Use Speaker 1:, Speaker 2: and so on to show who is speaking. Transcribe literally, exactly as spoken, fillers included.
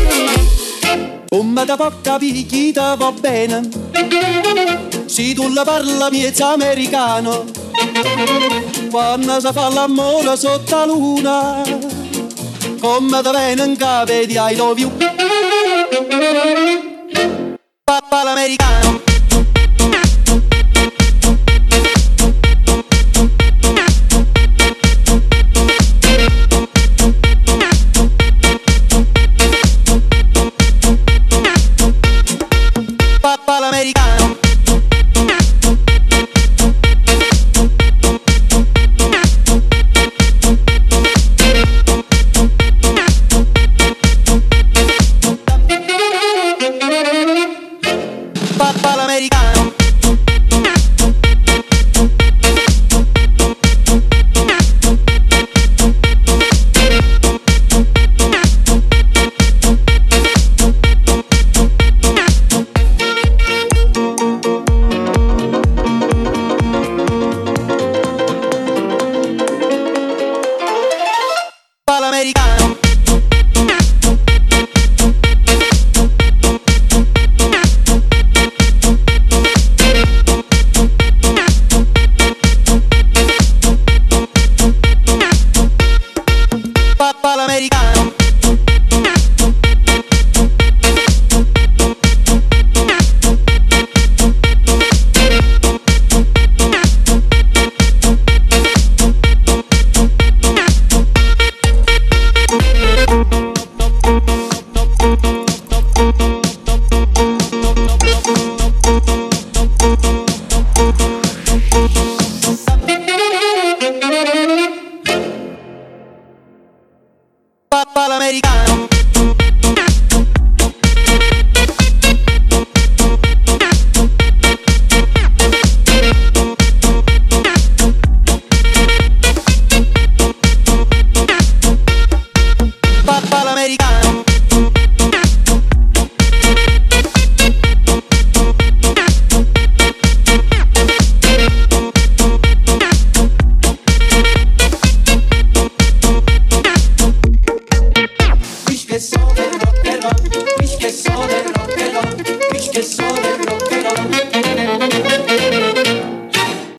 Speaker 1: Come da porta picchita va bene, se tu la parla miezza americano, quando si fa l'amore sotto la luna, come da viene in capo di I love you. Papà l'americano.